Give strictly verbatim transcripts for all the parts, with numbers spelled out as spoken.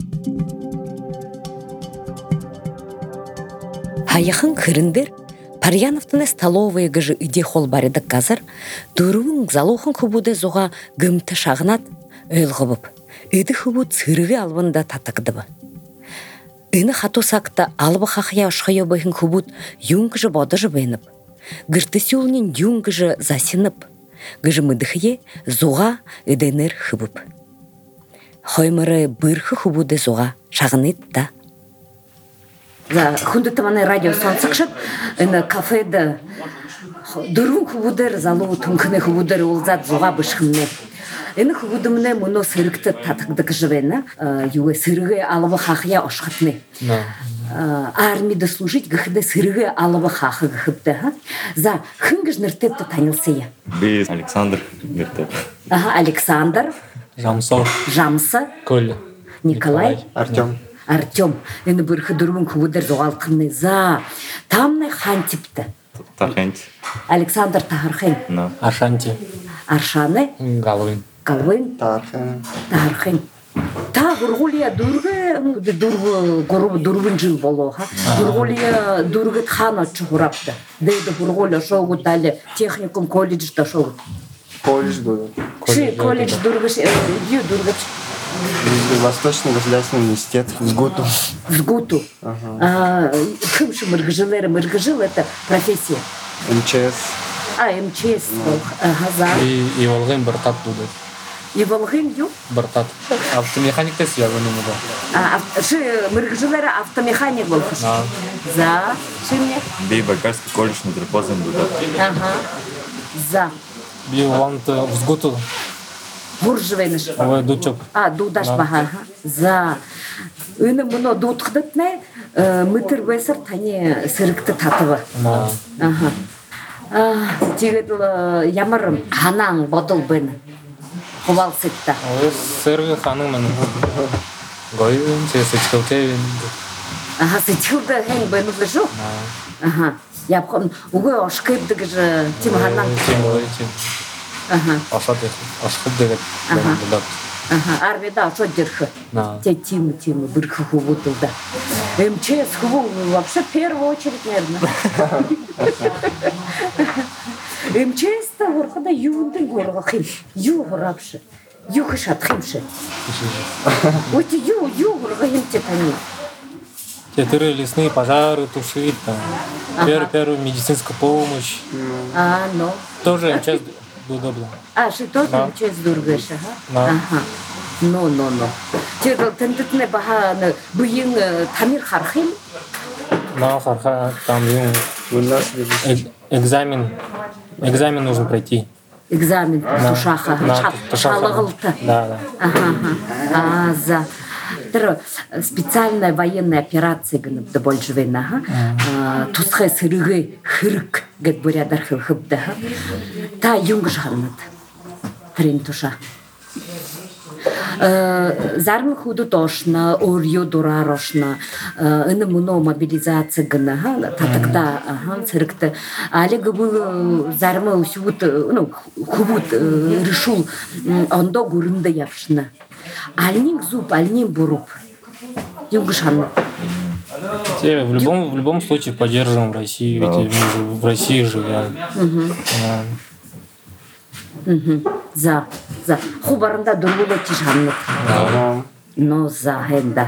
Хаяхын кырындыр, Парьяновтыны столовые гыжы иде хол барыдык казыр, дурун залухын хубуды зуға гымты шағынат, өйл ғыбып, иді хубуд сырығы алвында татықдыбы. Ыны хату сакта албы хақия ұшқайо бөхін хубуд юнгыжы бодыжы бейніп, гырты сюлнин юнгыжы засынып, гыжы мыдықые зуға иденер хыбып. Хоймыры бұрхы хубуды зуға шағынет да. Хунды таманы радио сонсықшып, үні кафеды дұрын хубудыр, залуы түнкіні хубудыр олзат зуға бішкімне. Үні хубудымны мұны сырықты татықдық жывені, юы сырығы алыбы хақия ұшқатны. Армида служить гыхыды сырығы алыбы хақы гыхыпты. За хынгыж ныртепті танылсыя. Біз Александр Ныртеп. Александр. Жамсо. Жамсы. Коля. Николай. Артем. Артем, енді бұрқы дұрмын күбідір жоғалқынны за. Тамны хан типті? Тархент. Александр Тахархен. Аршанти. Аршаны? Галвин. Галвин? Тархен. Тархен. Та ғырғулия дұрғы, дұрғы дұрғын жыл болу. Ғырғулия дұрғыт хан отчы ғырапты. Дейді ғырғулия шоғыт әлі техникум колледжді шоғыт. Колледж дұрғы. Ши колледж дұрғыш, ю дұрғыш. Восточный государственный университет в ГУТу. В ГУТу. Кымшы мыргыжылары, мыргыжыл это профессия. МЧС. А, МЧС. И Волгин Бартат будет. И Волгин ю? Бартат. Автомеханик тест я вынул. Ши мыргыжылары автомеханик был. За. Ши мне? Би Байкальский колледж на Трипозен будет. Ага. За. Би Волант в ГУТу. Буржевенеш. Ой, дучок. А, дудаш баха. За. Үні мұны дудқыдытны, мүтір бәсір тәне сырықты татывы. Ага. Тегеділ ямырым ханаң бодыл бәні. Құвал сетті. Ой, сырғы ханың мен. Гойвин, сетчіл кевин. Ага, сетчілді хәң бәні бұжу? Ага. Япқын, ұғы ашқыпдығы жы тем ханаң. Тем ой, тем. Ашат ехал, ашқып деген. Армияда ашат дерхы. Те тимы, тимы, бірхы хубутылда. МЧС хубу вообще в первую очередь, наверное. МЧС-то орқада юндың орға қим. Ю ғырапшы. Ю қышат қимшы. Өте ю, ю орға химте тани. Те тыры лесные пожары тушить, первую медицинскую помощь. А, ну. Тоже МЧС удобно. А, ши тоже МЧС дургаш, ага? Ага. Ну, ну, ну. Чего тентетне баха буин тамир хархим? На харха там экзамен. Экзамен нужно пройти. Экзамен тушаха. Шалығылты. Да, да. Ага, ага. А, за. Специальная военная операция гынып да больше война. Тусхай сырығы хырық гэт бурядар хылхып да. Та юнгыш халынат. Трен туша. Зармы худу тошна, орью дурарошна. Ыны мұно мобилизация гына. Татықта сырықты. Али гыбыл зармы усюбут, хубут решул. Ондо гурында япшна. Альнин зуб, альнин буруп. Юнгышан. В любом, в любом случае поддерживаем Россию, ведь мы в России живем. Угу. А. Угу. За, за. Хубарында дургулы тишанны. Да. Но за хенда.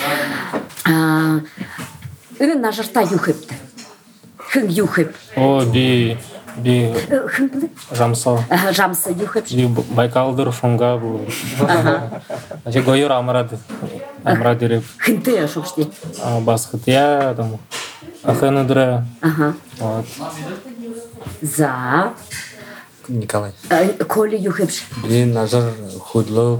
Үн нажырта юхепті. Хын юхеп. О, би, би. Хын білі? Жамсы. Жамсы юхепші. Би Байкалдыр шунга бұл. Ача гойыр амрады. Амрады реп. Хынты я шоқште. Басқытия, там. Ахыны дыра. Ага. Вот. За. Николай. Коли юхепші. Блин, назар худло.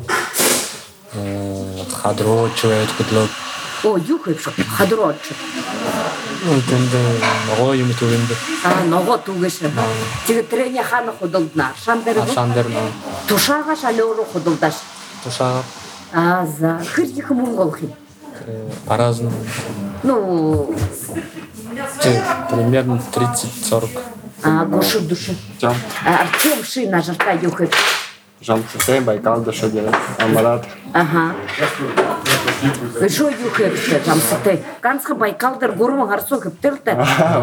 Хадро человек худло. О, юхепші. Хадротшы. Ну, тенде ного юм тугенде. А, ного тугеші. Тегі трене ханы худылдына. Шандары бұл? Шандыр, ну. Тушаға шалеуру худылдаш. Тушаға. А, за. Хыр екі мұн қолхи? По-разному. Ну... Примерно тридцать-сорок. А, гоши души. Жам. Артем ши на жарта юхеп. Жамсы, Байкал, да что делать? Амарат. Ага. Шо юхепші, жамсыты. Қансқа Байкалдар ғұрмы ғарсу көптірді.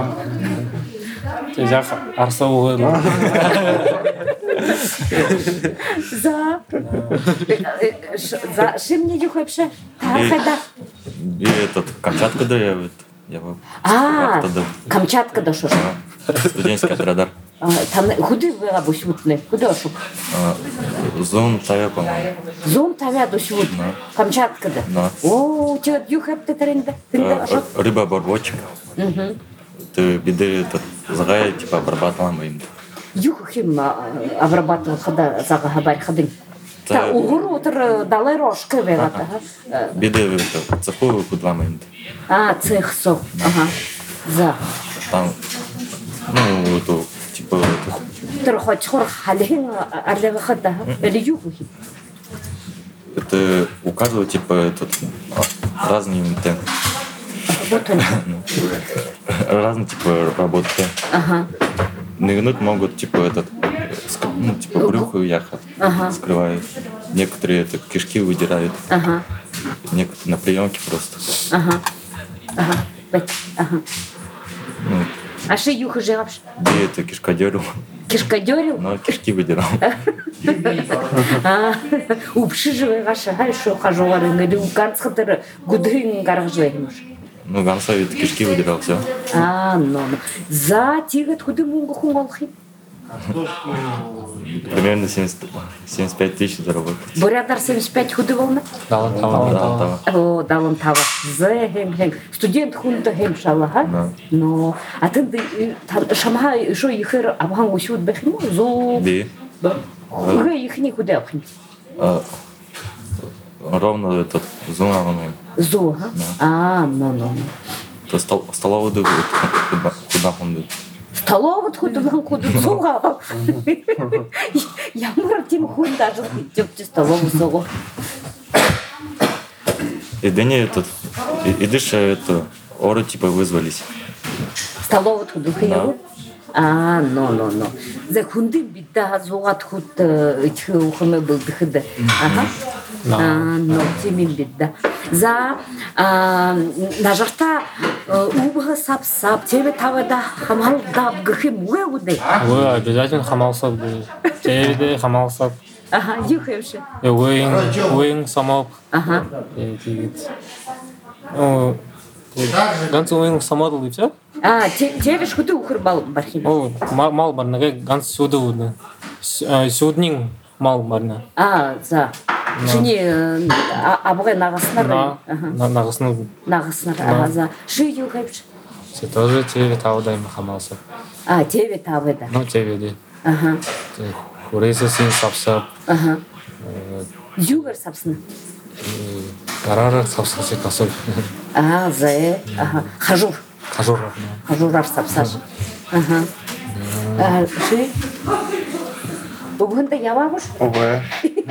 Тезяқ арса оғын. За. За. Шимне юхепші? Тарқайда. И этот, Камчаткада я вот, я вот. А, Камчаткада шо? Студентский отрядар. Худы вера бусютны? Худы ошук? Зон Тавя, по-моему. Зон Тавя дусютны? Камчаткада? Да. О, тебе юхепті тірінде? Рыба-обработчик. Ты беды этот, загай, типа, обрабатываем им. Юхим обрабатывал хада зага хабар хадын. Та угур отыр далай рожка вегата. Беды это, цеху кудвам им. А, цех со. Ага. За. Там, ну, это, типа, это, Тыр хоть хор халин арлева хада. Или юхи. это у каждого, типа, этот, разные интен. Вот он. Разные, типа, работы. Ага. Нырнуть могут, типа, этот, ск- ну, типа, брюхо яхот Ага. скрывают. Некоторые это кишки выдирают, Ага. некоторые на приемке просто. Ага. Ага. Бәк. Ага. Ну, А ши юхи жегапш? где это кишкодерил, Кишкадерил? но кишки выдирал. А, упши жевегаша, хай шо хажуары ngeli уканц хатыр гудын гаргы жегмеш. Ну, Ганса ведь кишки выдирал, все. А, ну, ну. За тигат худы мунгу хунгалхи. Примерно семьдесят, семьдесят пять тысяч заработал. Бурядар семьдесят пять худы волна? Далан тава. Да, да. О, далон тава. Зе хем хем. Студент хунда хем шала, ха? Да. Но, а ты шамха шо ихыр абхан усюд бехим? Зо. Би. Гэ ихни худы абхин. А, ровно этот зона, он им. Зо, ха? А, ну, ну, ну. То стол, столовую дыгу, куда, куда он дыгу. Столоват худынан худы зоға. Ямар тем хунда жыл жөпті столову зоғы. И да не этот, и, и дыша это, оры типа вызвались. Столоват худы хияву? А, ну, ну, ну. За хунды бидда зоғат худ үтхі ұхымы бұлды хыды. Ага. А, ну, темин бидда. За нажарта убығы сап-сап, тебе тавада хамалдап гыхим уэ удай. Вы обязательно хамалсап. Тебе хамалсап. Ага, юхевші. Уэйн, уэйн самап. Ага. Ну, ганс уэйн самадыл и все? А, тебе ж худы ухыр бал бархим. О, мал бар, нага ганс сюда удны. Сюднин мал барна. А, за. Шыне абғай нағасынар. На, нағысны. Нағасынар, ага, за. Шы юхевші. Все тоже тебе таудай хамалсап. А, тебе тавыда. Ну, тебе де. Ага. Урейсы син сапсап. Ага. Югар сапсына. Карары сапсасы касып. А, за, э. Ага. Хажур. Хажур. Хажурар сапсаж. Ага. Шы. Бүгінді явамыш? Ова.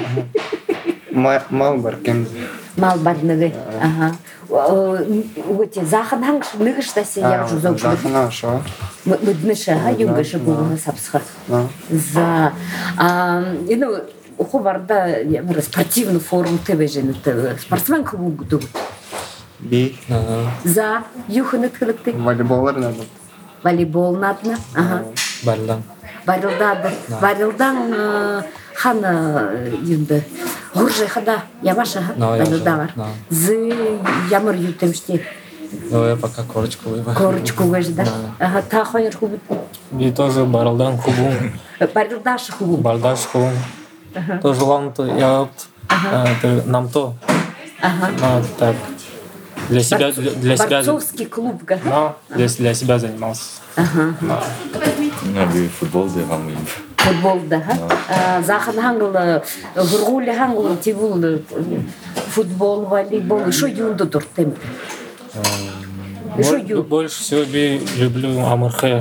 Мал бар кем. Мал бар нығы. Ага. Өте зақын хаңш нығыш да сен яу жүзок жүзок. Захна шо. Мүдніше, ға, юнгышы бүгінгі сапсыға. За. Ені оқу барда спортивный форум тебе жені. Спортсмен күбі бұды. Би. За. Юхыны тқылықты. Волейболар надо. Волейбол надына. Ага. Бардан. Барылдады. Барылдан хан енді ғұржы қада ямаша барылдағар. Зы ямар ютемште. Ну, я пока корочку выбор. Корочку вежда. Ага, та хойер хубут. И тоже баралдан хубун. Барылдашы хубут. Бардаш хубун. Тоже лам-то я вот нам то. Ага. Так. Для себя, для себя. Борцовский клуб, га? Ну, для, для себя занимался. Ага. Ну, би футбол да вам им. Футбол, да, га? Захын хангыл, ғырғулі хангыл, тегул, футбол, волейбол, шо юнды тұр, тем? Шо ю? Больше всего би люблю Амархе.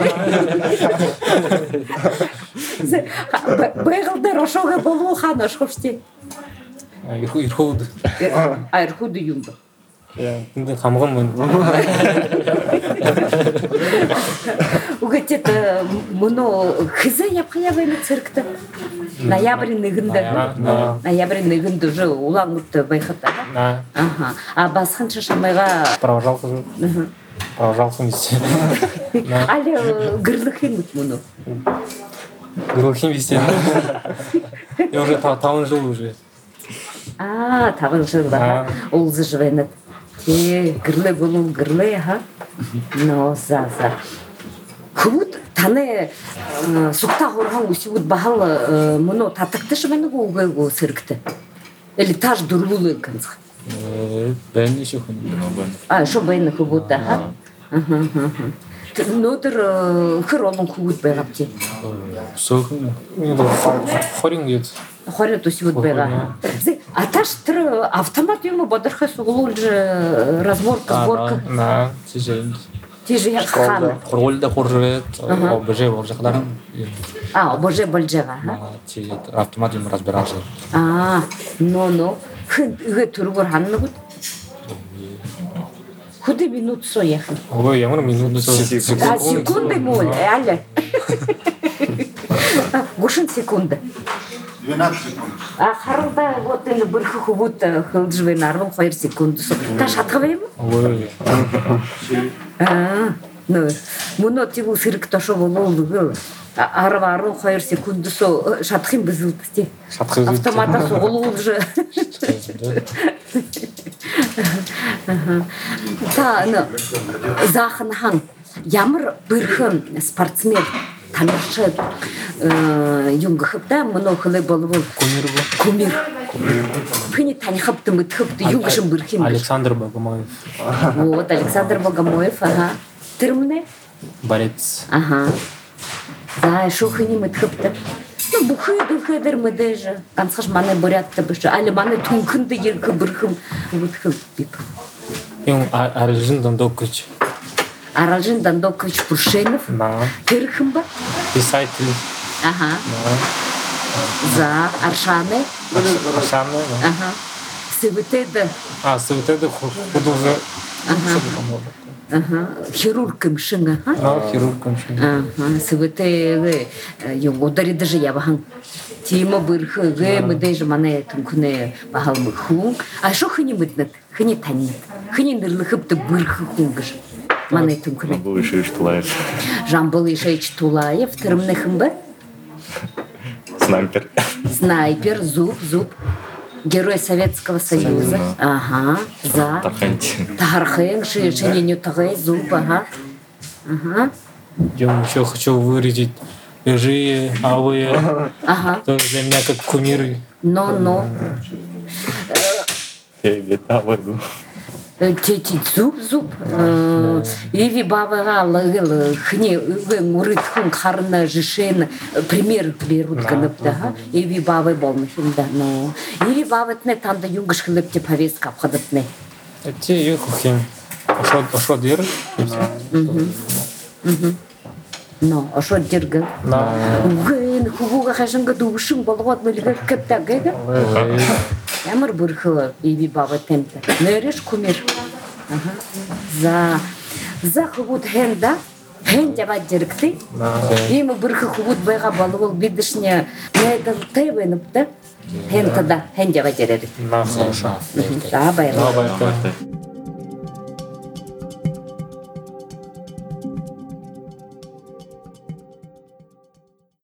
Бәғылдар, ошоға болу хан, ошқопсте? Ирхуд. Айрхуды юнды. Хамғын мөн. Угатет мұны хыза япқаябайны циркті. Ноябрь нығынды. Ноябрь нығынды уже улан ұтты байқатта. Ага. А басқын шашамайға... Провожалка же. Провожалка везде. Алі гырлықын ұт мұны. Гырлыхин везде. Я уже тавын жыл уже. А, тавын жыл ба. Ол зажывайнат. Те гырлы болу гырлы, ха? Но, за, за. Кубут таны сукта хорған усибут бахал мұны татықты шыбаны ғуғы сырықты. Или таж дұрбулы қанзық. Бәйін еще хүн. А, шо бәйіні кубут да, ха? Нодыр хыр олың кубут байғапте. Сохын. Хорин где-то. Хорят усибут байға. Аташ тыр автомат емі бадырға сұғылу же разборка, сборка. На, тежейін. Тежей хан. Хорғолда хор жүрет, обыже бол жақларын. А, обыже бол жаға, ха? Автомат ем разбирал же. А, но-но. Хын үге тұрғыр ханны бұд? Худы минут сояхын. Ой, я говорю, минуту секунду. А, секунды моль, әлі. Гушын секунды. двенадцать секунд. А харылда вот енді бір хұғыт хылжывен арвын қойыр секунды со. Та шатқывай мұ? Ой. А, ну, мұны тегу сырық ташы болу олығы. Арва арвын қойыр секунды со шатқын бізілді. Автомата соғылу олжы. Та, ну, зақын хан. Ямыр бірхін спортсмен таныршы юңғы қыпта, мұны қылы болу бол. Кумир был. Кумир. Пыни таньхыпты, мытхыпты, юңғышын бірхін. Александр Богомоев. Вот, Александр Богомоев, ага. Тырмны? Борец. Ага. Да, шухыни мытхыпты. Ну, бұхы дұлхы дырмыды жы. Қансқыш маны борятты бұшы. Алі маны түнкінді еркі бірхім бұтхым біп. Юм Аралжин Дондокович. Аралжин Дондокович Пуршенов. Да. Кырхым ба? Писатель. Ага. За Аршаны. Аршаны, да. Ага. Сывытеді. А, Светеда художник. Ага. Хирургым шыңы, ха? А, хирургом шын. Ага. Сывыты удари даже я бахан. Тима бырхы, гэ мыдэй же маны түнкүнэ бахал мы хун. А шо хыни мыднат? Хыни таннат. Хыни нырлыхыпты бырхы хунгыш. Маны түнкүнэ. Жамбыл Ишевич Тулаев. Жамбыл Ишевич Тулаев. Тырымны хымбы? Снайпер. Снайпер, зуб, зуб. Герой Советского Союза. Ага. За. Тархантин. Тархен, шишененю тагай, зуб, ага. Ага. Я еще хочу выразить рыжие, алые. Ага. Тоже для меня как кумиры. Но-но. Я летал иду. Тети зуб, зуб. Иви бабага лагыл хне мурит хун харна жишен пример берут канапта. Иви бабы болмышында, но иви бабытне танда юнгыш хлыпте повестка входатне. Те я хухим. Ашо ашо дер. Но ашо дергал. На. Ген хуга хашынга душын болгот мөлгө кепта гэгэ. Ямар бүрхі иви баба темті. Нөреш кумир. За за хубут хенда. Хен жаба жирікті. Емі бүрхі хубут байға балы ол бидішіне найдал тайбайныпты. Хен тада хен жаба жирері. На, хорошо. Да, байға. Давай,